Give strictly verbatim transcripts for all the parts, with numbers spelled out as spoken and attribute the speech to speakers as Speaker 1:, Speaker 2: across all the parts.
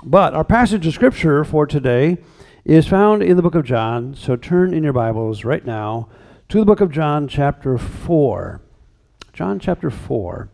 Speaker 1: But our passage of Scripture for today is found in the book of John, so turn in your Bibles right now to the book of John chapter four. John chapter four.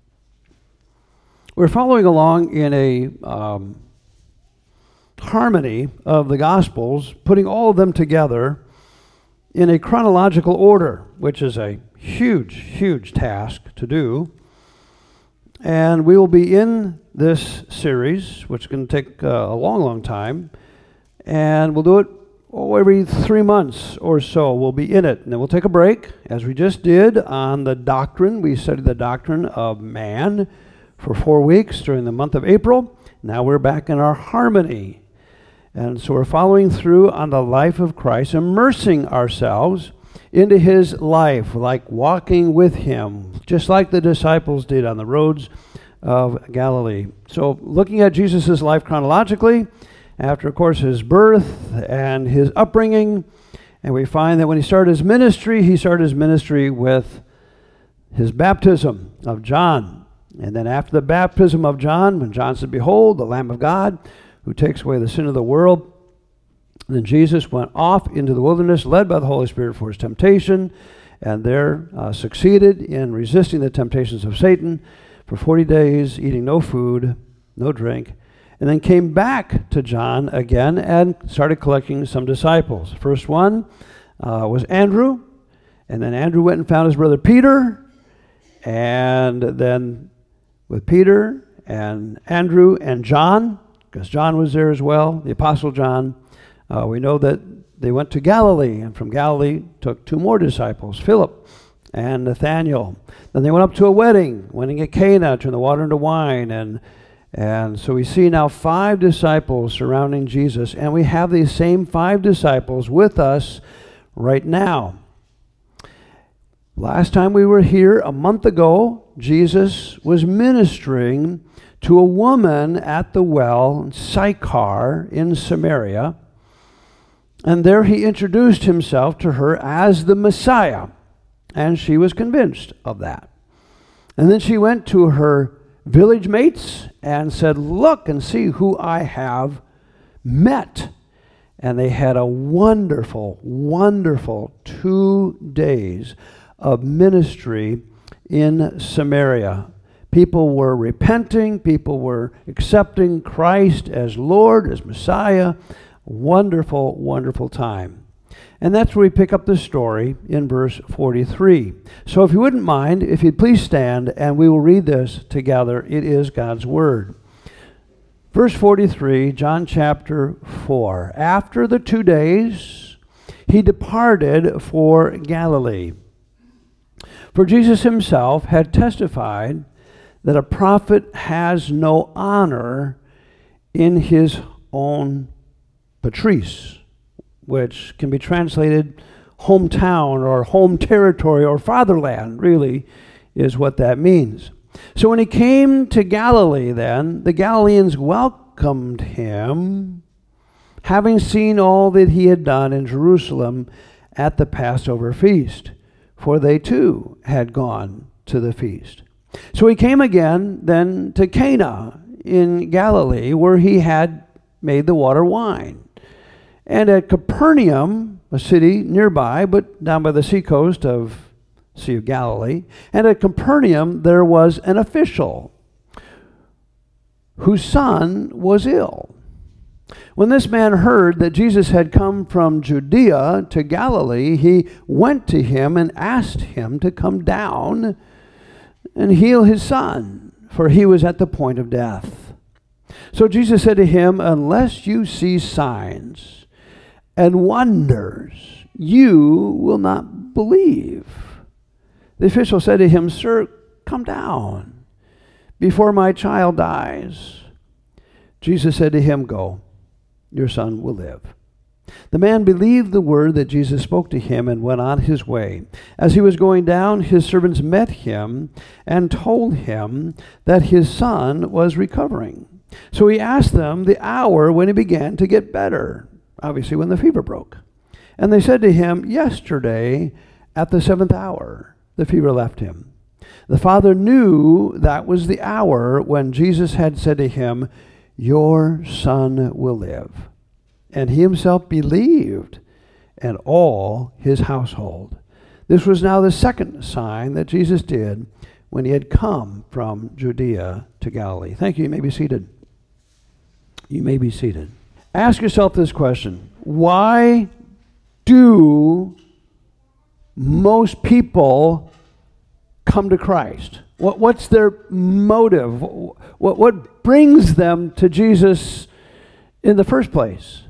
Speaker 1: We're following along in a um, harmony of the Gospels, putting all of them together in a chronological order, which is a huge, huge task to do. And we will be in this series, which is going to take uh, a long, long time, and we'll do it oh, every three months or so. We'll be in it, and then we'll take a break, as we just did on the doctrine. We studied the doctrine of man for four weeks during the month of April. Now we're back in our harmony. And so we're following through on the life of Christ, immersing ourselves into his life, like walking with him, just like the disciples did on the roads of Galilee. So looking at Jesus' life chronologically, after, of course, his birth and his upbringing, and we find that when he started his ministry, he started his ministry with his baptism of John. And then after the baptism of John, when John said, "Behold, the Lamb of God, who takes away the sin of the world," then Jesus went off into the wilderness, led by the Holy Spirit for his temptation, and there uh, succeeded in resisting the temptations of Satan for forty days, eating no food, no drink, and then came back to John again and started collecting some disciples. First one uh, was Andrew, and then Andrew went and found his brother Peter, and then with Peter and Andrew and John, because John was there as well, the Apostle John, Uh, we know that they went to Galilee, and from Galilee took two more disciples, Philip and Nathanael. Then they went up to a wedding, wedding at Cana, turned the water into wine, and and so we see now five disciples surrounding Jesus, and we have these same five disciples with us right now. Last time we were here, a month ago, Jesus was ministering to a woman at the well, Sychar, in Samaria. And there he introduced himself to her as the Messiah, and she was convinced of that. And then she went to her village mates and said, "Look and see who I have met." And they had a wonderful, wonderful two days of ministry in Samaria. People were repenting, people were accepting Christ as Lord, as Messiah. Wonderful, wonderful time. And that's where we pick up the story in verse forty-three. So if you wouldn't mind, if you'd please stand, and we will read this together. It is God's Word. Verse forty-three, John chapter four. After the two days, he departed for Galilee. For Jesus himself had testified that a prophet has no honor in his own Patrice, which can be translated hometown or home territory or fatherland, really is what that means. So when he came to Galilee then, the Galileans welcomed him, having seen all that he had done in Jerusalem at the Passover feast, for they too had gone to the feast. So he came again then to Cana in Galilee, where he had made the water wine. And at Capernaum, a city nearby, but down by the seacoast of Sea of Galilee, and at Capernaum there was an official whose son was ill. When this man heard that Jesus had come from Judea to Galilee, he went to him and asked him to come down and heal his son, for he was at the point of death. So Jesus said to him, "Unless you see signs and wonders, you will not believe." The official said to him, "Sir, come down before my child dies." Jesus said to him, "Go, your son will live." The man believed the word that Jesus spoke to him and went on his way. As he was going down, his servants met him and told him that his son was recovering. So he asked them the hour when he began to get better, obviously when the fever broke. And they said to him, "Yesterday at the seventh hour, the fever left him." The father knew that was the hour when Jesus had said to him, your son will live. And he himself believed, and all his household. This was now the second sign that Jesus did when he had come from Judea to Galilee. Thank you. You may be seated. You may be seated. Ask yourself this question. Why do most people come to Christ? What, what's their motive? What, what brings them to Jesus in the first place?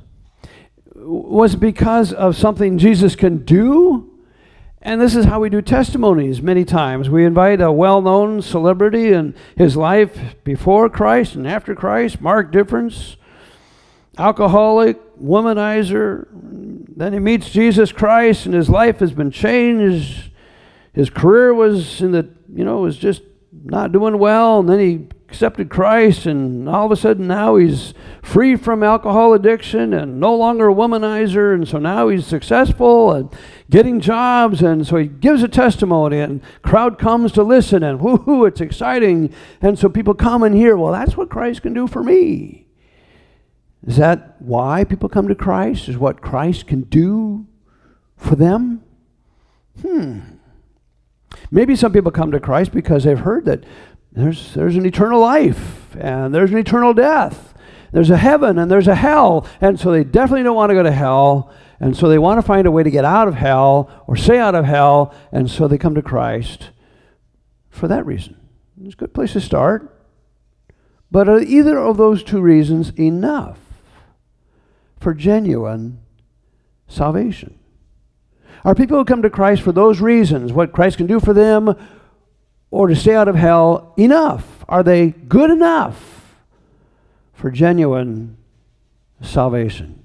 Speaker 1: Was it because of something Jesus can do? And this is how we do testimonies many times. We invite a well-known celebrity and his life before Christ and after Christ, marked difference, alcoholic, womanizer. Then he meets Jesus Christ and his life has been changed. His career was in the, you know, was just not doing well. And then he accepted Christ, and all of a sudden now he's free from alcohol addiction and no longer a womanizer, and so now he's successful and getting jobs, and so he gives a testimony, and crowd comes to listen, and woohoo, it's exciting, and so people come and hear, well, that's what Christ can do for me. Is that why people come to Christ? Is what Christ can do for them? Hmm. Maybe some people come to Christ because they've heard that There's there's an eternal life, and there's an eternal death. There's a heaven, and there's a hell. And so they definitely don't want to go to hell. And so they want to find a way to get out of hell or stay out of hell. And so they come to Christ for that reason. It's a good place to start. But are either of those two reasons enough for genuine salvation? Are people who come to Christ for those reasons, what Christ can do for them, or to stay out of hell, enough? Are they good enough for genuine salvation?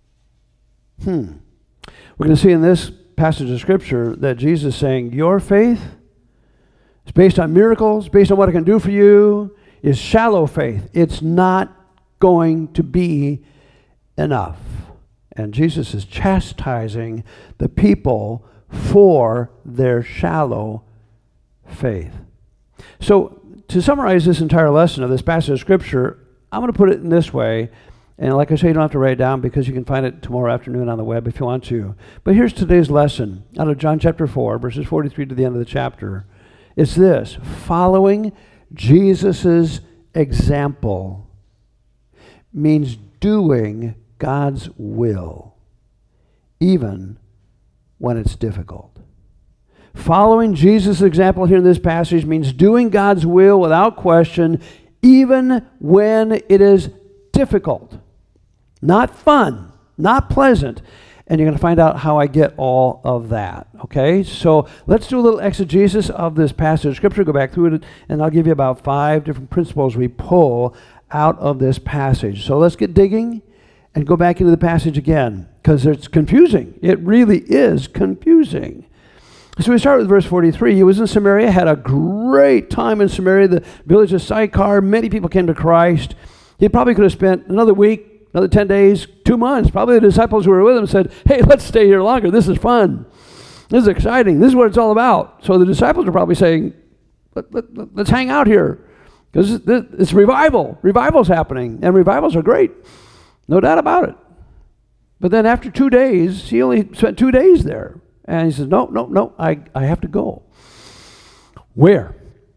Speaker 1: Hmm. We're going to see in this passage of Scripture that Jesus is saying, your faith is based on miracles, based on what it can do for you, is shallow faith. It's not going to be enough. And Jesus is chastising the people for their shallow faith. So, to summarize this entire lesson of this passage of Scripture, I'm going to put it in this way. And like I say, you don't have to write it down because you can find it tomorrow afternoon on the web if you want to. But here's today's lesson out of John chapter four, verses forty-three to the end of the chapter. It's this: following Jesus' example means doing God's will, even when it's difficult. Following Jesus' example here in this passage means doing God's will without question, even when it is difficult. Not fun, not pleasant. And you're going to find out how I get all of that. Okay? So let's do a little exegesis of this passage of Scripture. Go back through it, and I'll give you about five different principles we pull out of this passage. So let's get digging and go back into the passage again, because it's confusing. It really is confusing. So we start with verse forty-three. He was in Samaria, had a great time in Samaria, the village of Sychar. Many people came to Christ. He probably could have spent another week, another ten days, two months. Probably the disciples who were with him said, hey, let's stay here longer. This is fun. This is exciting. This is what it's all about. So the disciples are probably saying, let, let, let, let's hang out here, because it's, it's revival. Revival's happening, and revivals are great. No doubt about it. But then after two days, he only spent two days there. And he says, no, no, no, I, I have to go. Where?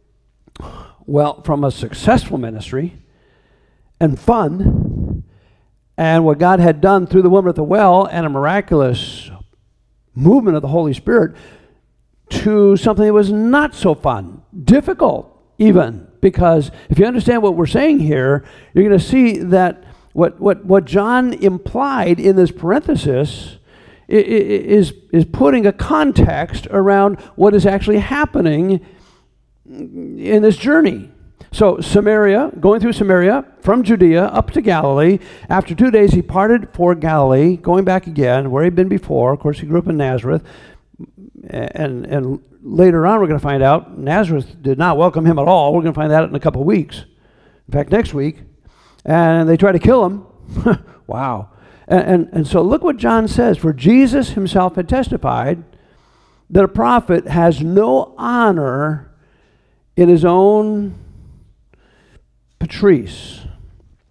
Speaker 1: Well, from a successful ministry and fun, and what God had done through the woman at the well, and a miraculous movement of the Holy Spirit, to something that was not so fun, difficult even, because if you understand what we're saying here, you're going to see that what, what, what John implied in this parenthesis is, is putting a context around what is actually happening in this journey. So Samaria, going through Samaria, from Judea up to Galilee. After two days, he parted for Galilee, going back again, where he'd been before. Of course, he grew up in Nazareth. And, and later on, we're going to find out, Nazareth did not welcome him at all. We're going to find that in a couple of weeks. In fact, next week. And they try to kill him. Wow. And, and, and so look what John says. For Jesus himself had testified that a prophet has no honor in his own patrice.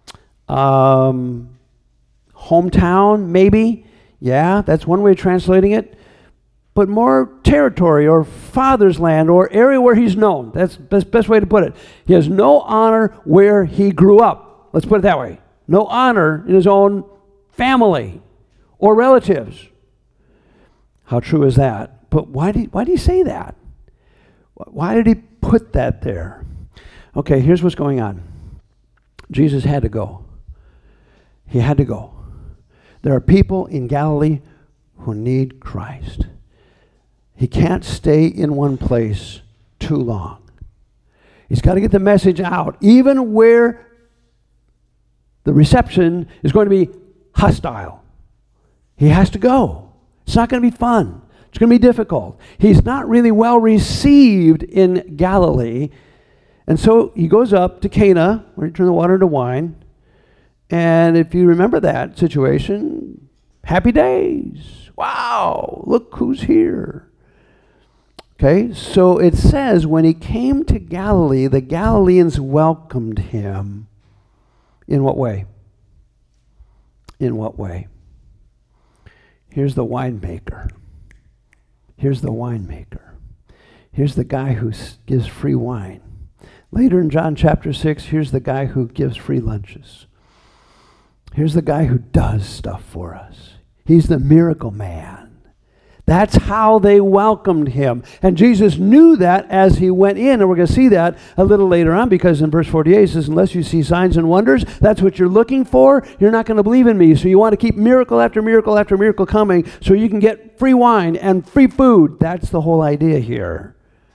Speaker 1: Um, hometown, maybe. Yeah, that's one way of translating it. But more territory or father's land or area where he's known. That's the best, best way to put it. He has no honor where he grew up. Let's put it that way. No honor in his own family or relatives. How true is that? But why did, why did he say that? Why did he put that there? Okay, here's what's going on. Jesus had to go. He had to go. There are people in Galilee who need Christ. He can't stay in one place too long. He's got to get the message out, even where the reception is going to be hostile. He has to go. It's not going to be fun. It's going to be difficult. He's not really well received in Galilee. And so he goes up to Cana, where he turned the water into wine. And if you remember that situation, happy days. Wow, look who's here. Okay, so it says when he came to Galilee, the Galileans welcomed him. In what way? In what way? Here's the winemaker. Here's the winemaker. Here's the guy who gives free wine. Later in John chapter six, here's the guy who gives free lunches. Here's the guy who does stuff for us. He's the miracle man. That's how they welcomed him. And Jesus knew that as he went in. And we're going to see that a little later on, because in verse forty-eight it says, unless you see signs and wonders, that's what you're looking for, you're not going to believe in me. So you want to keep miracle after miracle after miracle coming so you can get free wine and free food. That's the whole idea here.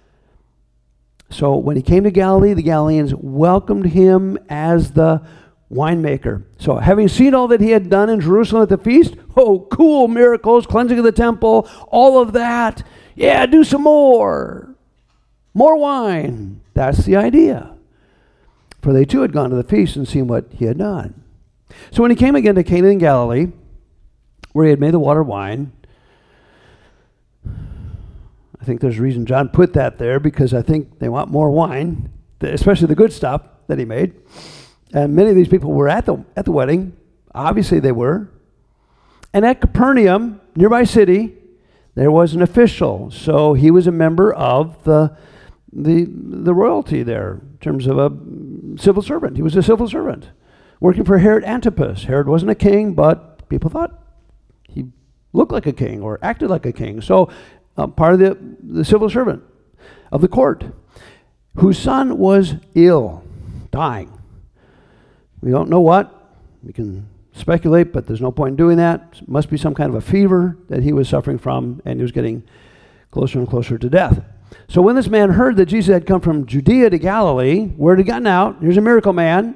Speaker 1: So when he came to Galilee, the Galileans welcomed him as the winemaker. So having seen all that he had done in Jerusalem at the feast, oh, cool miracles, cleansing of the temple, all of that. Yeah, do some more. More wine. That's the idea. For they too had gone to the feast and seen what he had done. So when he came again to Cana in Galilee, where he had made the water wine, I think there's a reason John put that there, because I think they want more wine, especially the good stuff that he made. And many of these people were at the at the wedding. Obviously they were. And at Capernaum, nearby city, there was an official. So he was a member of the the the royalty there in terms of a civil servant. He was a civil servant working for Herod Antipas. Herod wasn't a king, but people thought he looked like a king or acted like a king. So uh, part of the, the civil servant of the court, whose son was ill, dying. We don't know what. We can speculate, but there's no point in doing that. It must be some kind of a fever that he was suffering from, and he was getting closer and closer to death. So when this man heard that Jesus had come from Judea to Galilee, word had gotten out. Here's a miracle man.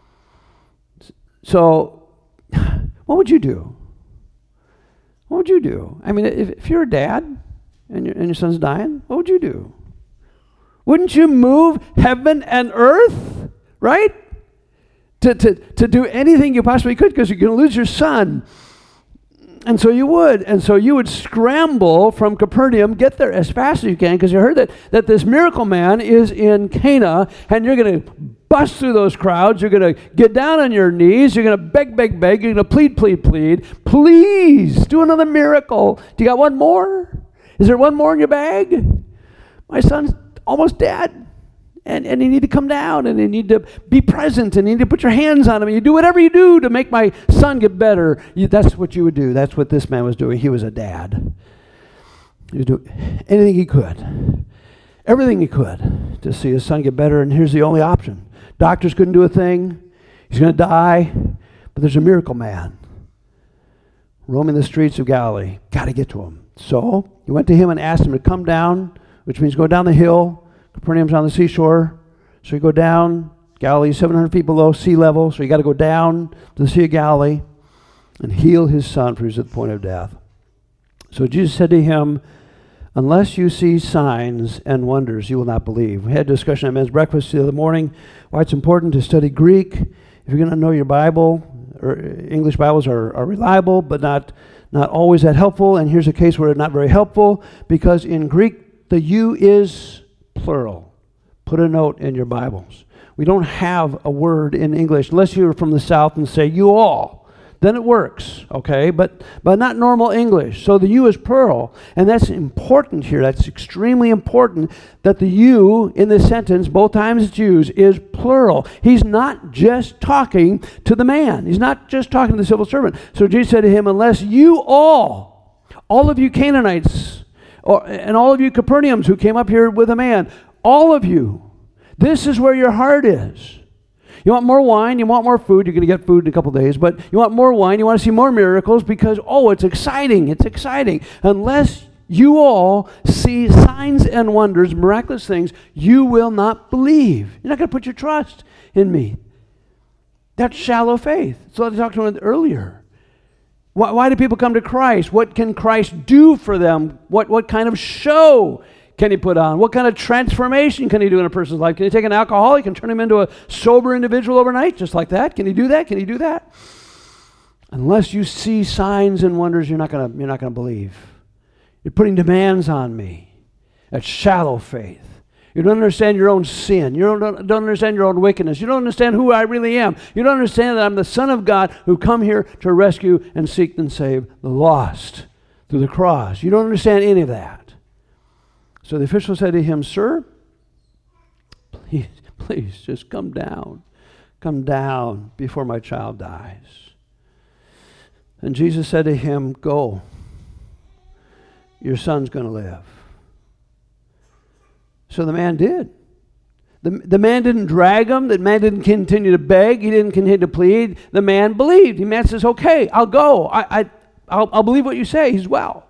Speaker 1: So what would you do? What would you do? I mean, if, if you're a dad and your, and your son's dying, what would you do? Wouldn't you move heaven and earth, right? To, to, to do anything you possibly could, because you're going to lose your son. And so you would. And so you would scramble from Capernaum, get there as fast as you can, because you heard that, that this miracle man is in Cana, and you're going to bust through those crowds. You're going to get down on your knees. You're going to beg, beg, beg. You're going to plead, plead, plead. Please do another miracle. Do you got one more? Is there one more in your bag? My son's almost dead. And, and you need to come down, and you need to be present, and you need to put your hands on him. And you do whatever you do to make my son get better. You, that's what you would do. That's what this man was doing. He was a dad. He was doing anything he could, everything he could to see his son get better. And here's the only option. Doctors couldn't do a thing. He's going to die. But there's a miracle man roaming the streets of Galilee. Got to get to him. So he went to him and asked him to come down, which means go down the hill. Capernaum's on the seashore, so you go down. Galilee is seven hundred feet below sea level, so you got to go down to the Sea of Galilee and heal his son, for he was at the point of death. So Jesus said to him, unless you see signs and wonders, you will not believe. We had a discussion at men's breakfast the other morning why it's important to study Greek. If you're going to know your Bible, or English Bibles are, are reliable, but not, not always that helpful. And here's a case where they're not very helpful, because in Greek, the you is plural. Put a note in your Bibles. We don't have a word in English unless you're from the South and say you all. Then it works, okay? But but not normal English. So the you is plural, and that's important here. That's extremely important that the you in this sentence, both times it's used, is plural. He's not just talking to the man. He's not just talking to the civil servant. So Jesus said to him, unless you all, all of you Canaanites, or, and all of you Capernaums who came up here with a man, all of you, this is where your heart is. You want more wine, you want more food, you're going to get food in a couple days, but you want more wine, you want to see more miracles because, oh, it's exciting, it's exciting. Unless you all see signs and wonders, miraculous things, you will not believe. You're not going to put your trust in me. That's shallow faith. So I talked to him earlier. Why, why do people come to Christ? What can Christ do for them? What, what kind of show can he put on? What kind of transformation can he do in a person's life? Can he take an alcoholic and turn him into a sober individual overnight just like that? Can he do that? Can he do that? Unless you see signs and wonders, you're not going to you're not going to believe. You're putting demands on me. That's shallow faith. You don't understand your own sin. You don't, don't understand your own wickedness. You don't understand who I really am. You don't understand that I'm the Son of God who come here to rescue and seek and save the lost through the cross. You don't understand any of that. So the official said to him, sir, please, please just come down. Come down before my child dies. And Jesus said to him, go. Your son's going to live. So the man did. The, the man didn't drag him. The man didn't continue to beg. He didn't continue to plead. The man believed. The man says, okay, I'll go. I, I, I'll, I'll believe what you say. He's well.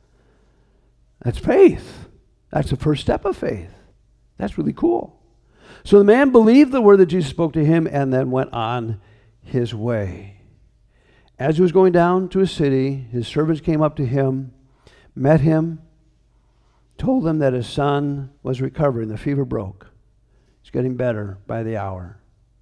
Speaker 1: That's faith. That's the first step of faith. That's really cool. So the man believed the word that Jesus spoke to him and then went on his way. As he was going down to a city, his servants came up to him, met him, told him that his son was recovering. The fever broke. He's getting better by the hour.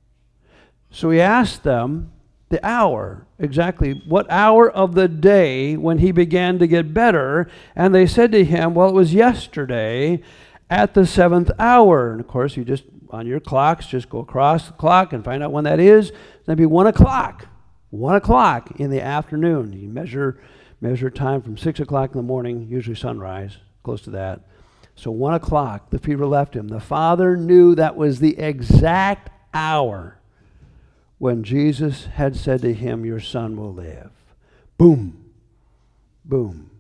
Speaker 1: So he asked them the hour, exactly what hour of the day when he began to get better. And they said to him, well, it was yesterday at the seventh hour. And of course, you just, on your clocks, just go across the clock and find out when that is. That'd be one o'clock. One o'clock in the afternoon. You measure, measure time from six o'clock in the morning, usually sunrise, close to that. So one o'clock, the fever left him. The father knew that was the exact hour when Jesus had said to him, your son will live. Boom. Boom.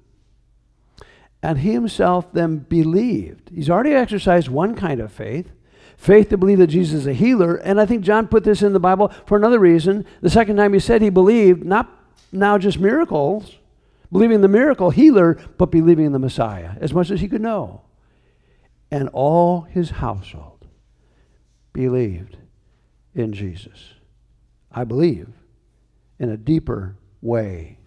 Speaker 1: And he himself then believed. He's already exercised one kind of faith. Faith to believe that Jesus is a healer. And I think John put this in the Bible for another reason. The second time he said he believed, not now just miracles, believing the miracle healer, but believing in the Messiah as much as he could know. And all his household believed in Jesus. I believe in a deeper way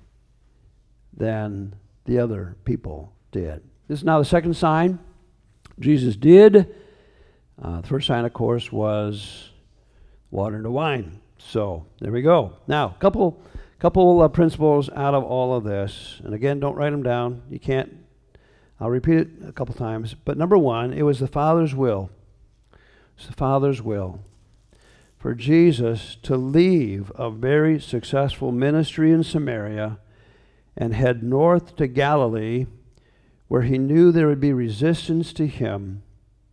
Speaker 1: than the other people did. This is now the second sign Jesus did. Uh, the first sign, of course, was water into wine. So there we go. Now, a couple, couple uh, principles out of all of this. And again, don't write them down. You can't. I'll repeat it a couple times. But number one, it was the Father's will. It's the Father's will for Jesus to leave a very successful ministry in Samaria and head north to Galilee, where he knew there would be resistance to him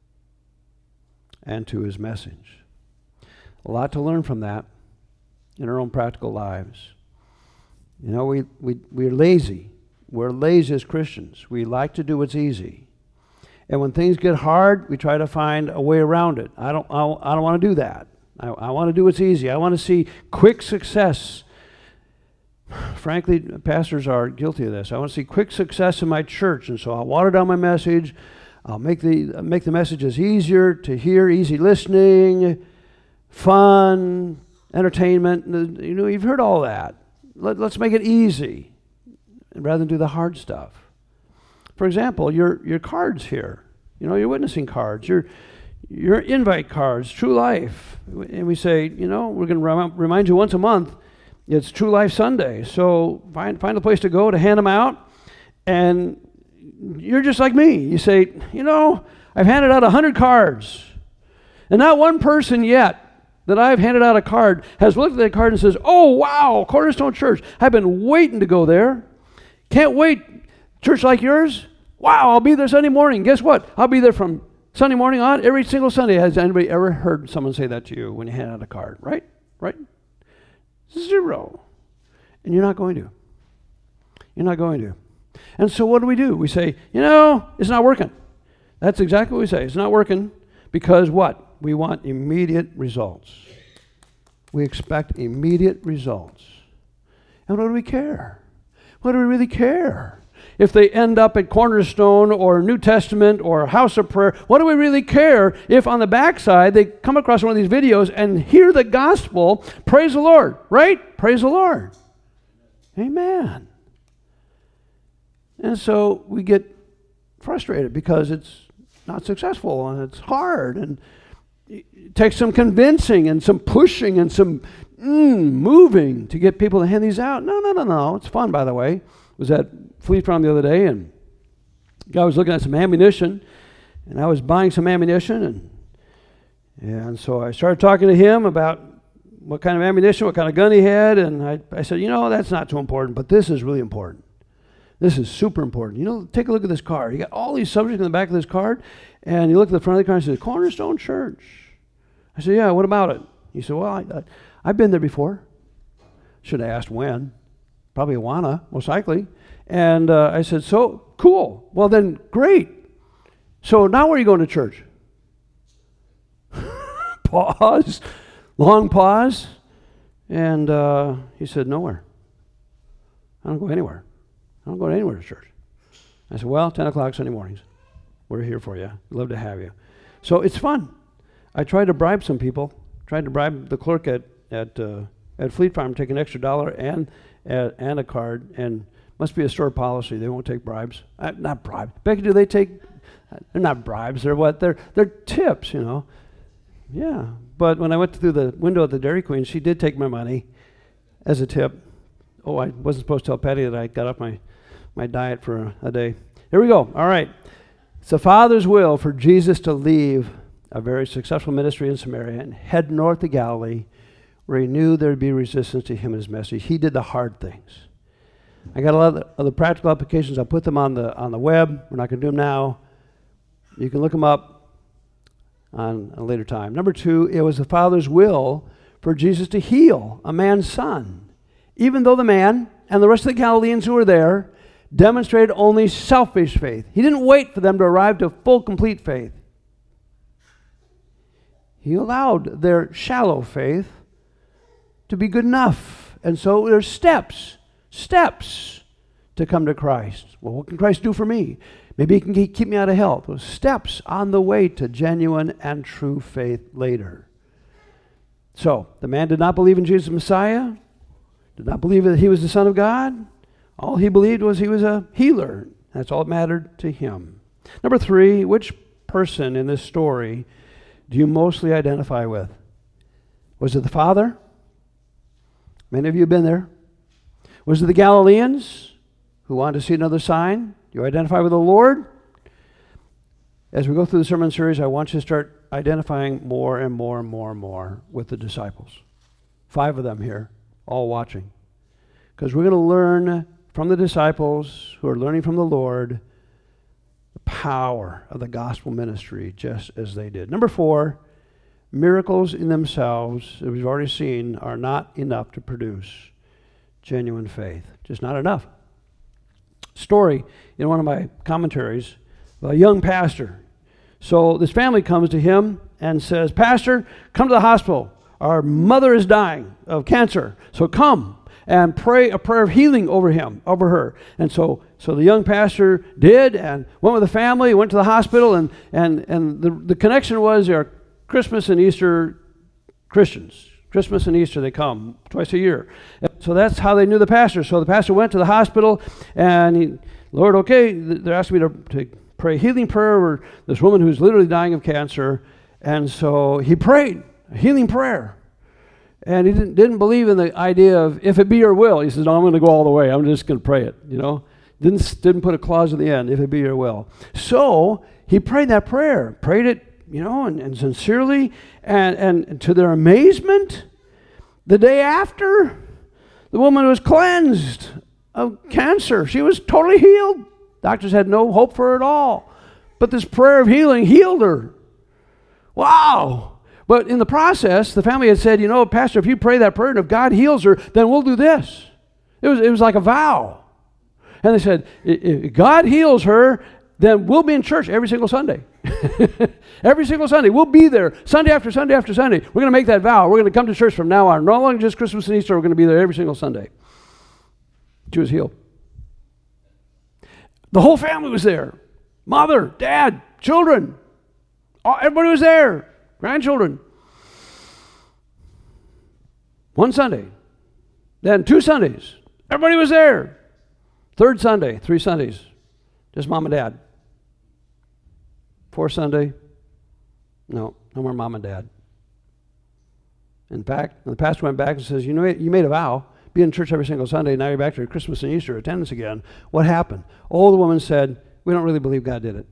Speaker 1: and to his message. A lot to learn from that in our own practical lives. You know, we, we, we're lazy. We're lazy as Christians. We like to do what's easy. And when things get hard, we try to find a way around it. I don't, I, I don't want to do that. I, I want to do what's easy. I want to see quick success. Frankly, pastors are guilty of this. I want to see quick success in my church, and so I'll water down my message. I'll make the make the messages easier to hear, easy listening, fun, entertainment. You know, you've heard all that. Let, let's make it easy rather than do the hard stuff. For example, your your cards here. You know, your witnessing cards, your your invite cards, True Life. And we say, you know, we're going to rem- remind you once a month, it's True Life Sunday. So find find a place to go to hand them out. And you're just like me. You say, you know, I've handed out one hundred cards. And not one person yet that I've handed out a card has looked at that card and says, oh, wow, Cornerstone Church. I've been waiting to go there. Can't wait. Church like yours? Wow, I'll be there Sunday morning. Guess what? I'll be there from Sunday morning on every single Sunday. Has anybody ever heard someone say that to you when you hand out a card? Right? Right? Zero. And you're not going to. You're not going to. And so what do we do? We say, you know, it's not working. That's exactly what we say. It's not working because what? We want immediate results. We expect immediate results. And what do we care? What do we really care? If they end up at Cornerstone or New Testament or House of Prayer, what do we really care if on the backside they come across one of these videos and hear the gospel? Praise the Lord, right? Praise the Lord. Amen. And so we get frustrated because it's not successful and it's hard and it takes some convincing and some pushing and some mm, moving to get people to hand these out. No, no, no, no. It's fun, by the way. I was at Fleet Farm the other day, and a guy was looking at some ammunition, and I was buying some ammunition, and and so I started talking to him about what kind of ammunition, what kind of gun he had, and I, I said, you know, that's not too important, but this is really important. This is super important. You know, take a look at this card. You got all these subjects in the back of this card, and you look at the front of the card and says, Cornerstone Church. I said, yeah, what about it? He said, well, I, I, I've been there before. Should have asked when. Probably Awana, most likely. And uh, I said, so, cool. Well, then, great. So now where are you going to church? Pause. Long pause. And uh, he said, nowhere. I don't go anywhere. I don't go anywhere to church. I said, well, ten o'clock Sunday mornings. We're here for you. We'd love to have you. So it's fun. I tried to bribe some people. Tried to bribe the clerk at at uh, at Fleet Farm, take an extra dollar and uh, and a card. And must be a store policy. They won't take bribes. Uh, not bribes. Becky, do they take? They're not bribes. They're what? They're they're tips. You know. Yeah. But when I went through the window at the Dairy Queen, she did take my money as a tip. Oh, I wasn't supposed to tell Patty that I got off my my diet for a, a day. Here we go. All right. It's the Father's will for Jesus to leave a very successful ministry in Samaria and head north to Galilee, where he knew there would be resistance to him and his message. He did the hard things. I got a lot of the, of the practical applications. I'll put them on the on the web. We're not going to do them now. You can look them up on a later time. Number two, it was the Father's will for Jesus to heal a man's son, even though the man and the rest of the Galileans who were there demonstrated only selfish faith. He didn't wait for them to arrive to full, complete faith. He allowed their shallow faith to be good enough. And so there's steps, steps to come to Christ. Well, what can Christ do for me? Maybe he can keep me out of hell. Those steps on the way to genuine and true faith later. So, the man did not believe in Jesus Messiah, did not believe that he was the Son of God. All he believed was he was a healer. That's all that mattered to him. Number three, which person in this story do you mostly identify with? Was it the Father? Many of you have been there. Was it the Galileans who wanted to see another sign? Do you identify with the Lord? As we go through the sermon series, I want you to start identifying more and more and more and more with the disciples. Five of them here, all watching. Because we're going to learn from the disciples who are learning from the Lord the power of the gospel ministry just as they did. Number four, miracles in themselves, as we've already seen, are not enough to produce genuine faith. Just not enough. Story in one of my commentaries, a young pastor. So this family comes to him and says, Pastor, come to the hospital. Our mother is dying of cancer. So come and pray a prayer of healing over him, over her. And so so the young pastor did and went with the family, went to the hospital, and and, and the, the connection was they're Christmas and Easter Christians. Christmas and Easter, they come twice a year. So that's how they knew the pastor. So the pastor went to the hospital, and he, Lord, okay, they're asking me to, to pray a healing prayer over this woman who's literally dying of cancer. And so he prayed a healing prayer. And he didn't, didn't believe in the idea of, if it be your will. He says, no, I'm going to go all the way. I'm just going to pray it, you know. Didn't, didn't put a clause at the end, if it be your will. So he prayed that prayer, prayed it you know, and, and sincerely. And, and to their amazement, the day after, the woman was cleansed of cancer. She was totally healed. Doctors had no hope for her at all. But this prayer of healing healed her. Wow. But in the process, the family had said, you know, Pastor, if you pray that prayer and if God heals her, then we'll do this. It was, it was like a vow. And they said, if God heals her, then we'll be in church every single Sunday. Every single Sunday. We'll be there Sunday after Sunday after Sunday. We're going to make that vow. We're going to come to church from now on. No longer just Christmas and Easter. We're going to be there every single Sunday. She was healed. The whole family was there. Mother, dad, children. All, everybody was there. Grandchildren. One Sunday. Then two Sundays. Everybody was there. Third Sunday, three Sundays. Just mom and dad. Fourth Sunday, no, no more mom and dad. In fact, the pastor went back and says, you know, you made a vow, be in church every single Sunday, now you're back to your Christmas and Easter attendance again. What happened? All the woman said, we don't really believe God did it.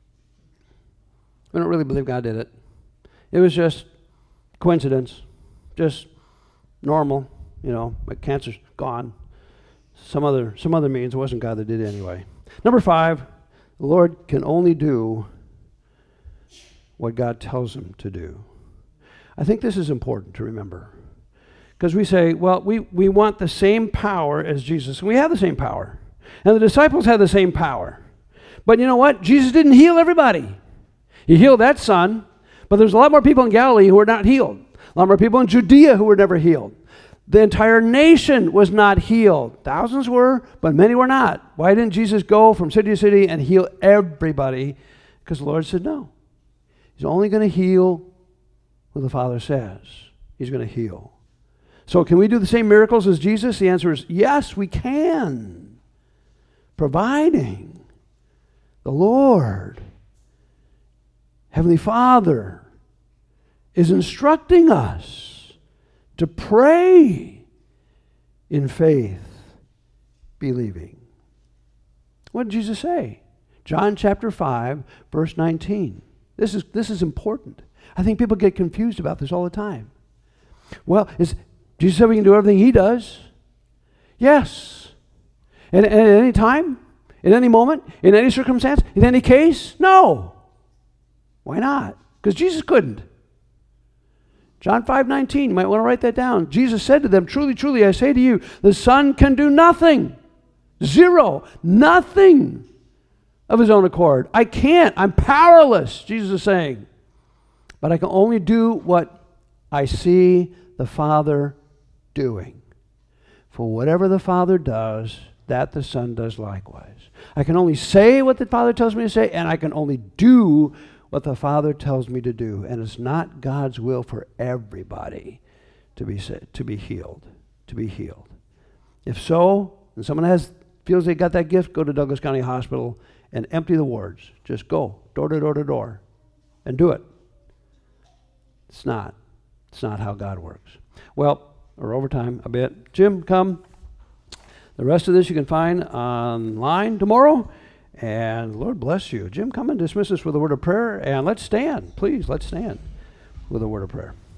Speaker 1: We don't really believe God did it. It was just coincidence, just normal, you know, my cancer's gone. Some other, some other means. It wasn't God that did it anyway. Number five, the Lord can only do what God tells him to do. I think this is important to remember. Because we say, well, we, we want the same power as Jesus. And we have the same power. And the disciples had the same power. But you know what? Jesus didn't heal everybody. He healed that son. But there's a lot more people in Galilee who were not healed. A lot more people in Judea who were never healed. The entire nation was not healed. Thousands were, but many were not. Why didn't Jesus go from city to city and heal everybody? Because the Lord said no. He's only going to heal what the Father says. He's going to heal. So can we do the same miracles as Jesus? The answer is yes, we can. Providing the Lord, Heavenly Father, is instructing us to pray in faith, believing. What did Jesus say? John chapter five, verse nineteen. This is, this is important. I think people get confused about this all the time. Well, is Jesus said we can do everything he does? Yes. And, and at any time? In any moment? In any circumstance? In any case? No. Why not? Because Jesus couldn't. John five nineteen, you might want to write that down. Jesus said to them, truly, truly, I say to you, the Son can do nothing. Zero. Nothing of his own accord. I can't. I'm powerless, Jesus is saying. But I can only do what I see the Father doing. For whatever the Father does, that the Son does likewise. I can only say what the Father tells me to say, and I can only do what the Father tells me to do. And it's not God's will for everybody to be to be healed, to be healed. If so, and someone has feels they got that gift, go to Douglas County Hospital and empty the wards. Just go door to door to door and do it. It's not. It's not how God works. Well, we're over time a bit. Jim, come. The rest of this you can find online tomorrow. And Lord bless you. Jim, come and dismiss us with a word of prayer. And let's stand. Please, let's stand with a word of prayer.